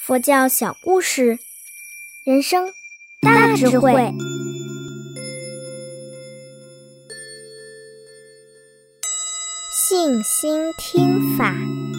佛教小故事，人生大智慧。信心听法。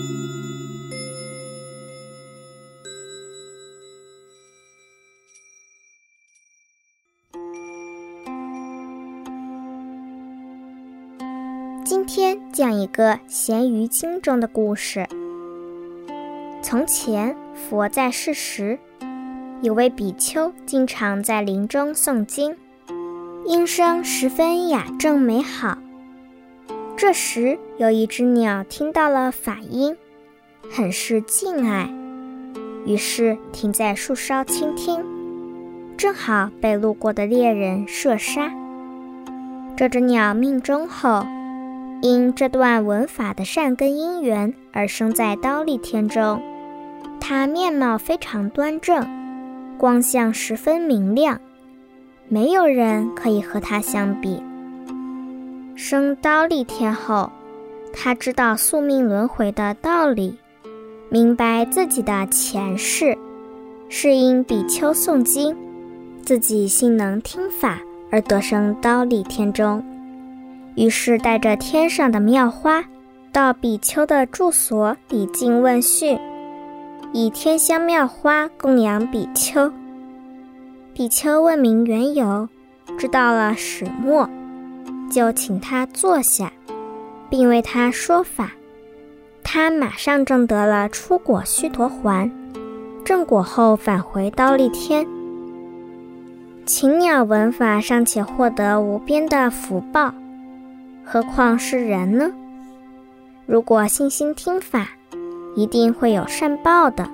今天讲一个咸鱼经中的故事。从前佛在世时，有位比丘经常在林中诵经，音声十分雅正美好。这时有一只鸟听到了法音，很是敬爱，于是停在树梢倾听，正好被路过的猎人射杀。这只鸟命中后，因这段闻法的善根因缘而生在忉利天中。他面貌非常端正，光相十分明亮，没有人可以和他相比。生忉利天后，他知道宿命轮回的道理，明白自己的前世是因比丘诵经，自己心能听法而得生忉利天中，于是带着天上的妙花到比丘的住所礼敬问讯，以天香妙花供养比丘。比丘问明缘由，知道了始末，就请他坐下，并为他说法。他马上证得了出果须陀洹，证果后返回忉利天。禽鸟闻法尚且获得无边的福报，何况是人呢？如果信心听法，一定会有善报的。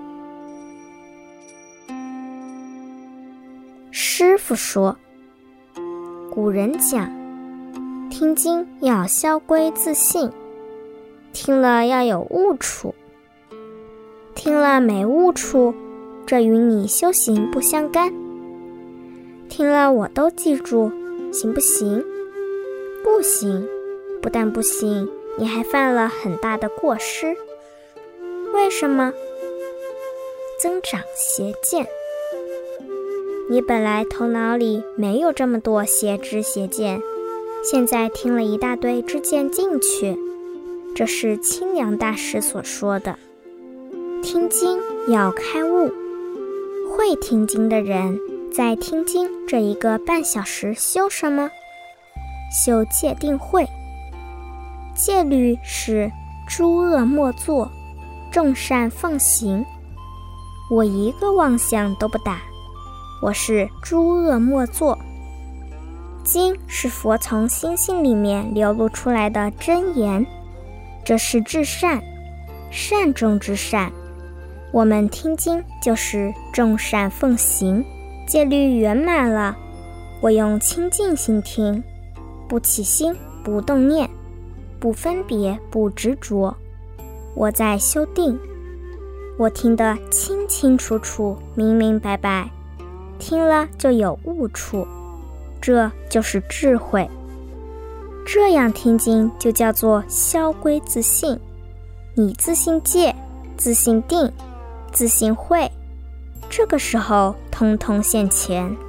师父说，古人讲，听经要萧归自信，听了要有悟处，听了没悟处，这与你修行不相干。听了我都记住，行不行？不行，不但不行，你还犯了很大的过失。为什么？增长邪见。你本来头脑里没有这么多邪知邪见，现在听了一大堆知见进去，这是清凉大师所说的。听经要开悟，会听经的人在听经这1个半小时修什么？修戒定慧。戒律是诸恶莫作，众善奉行。我一个妄想都不打，我是诸恶莫作。经是佛从心性里面流露出来的真言，这是至善，善中之善。我们听经就是众善奉行，戒律圆满了，我用清净心听，不起心，不动念，不分别，不执着，我在修定。我听得清清楚楚，明明白白，听了就有悟处，这就是智慧。这样听经就叫做萧归自信，你自信戒，自信定，自信慧，这个时候通通现前。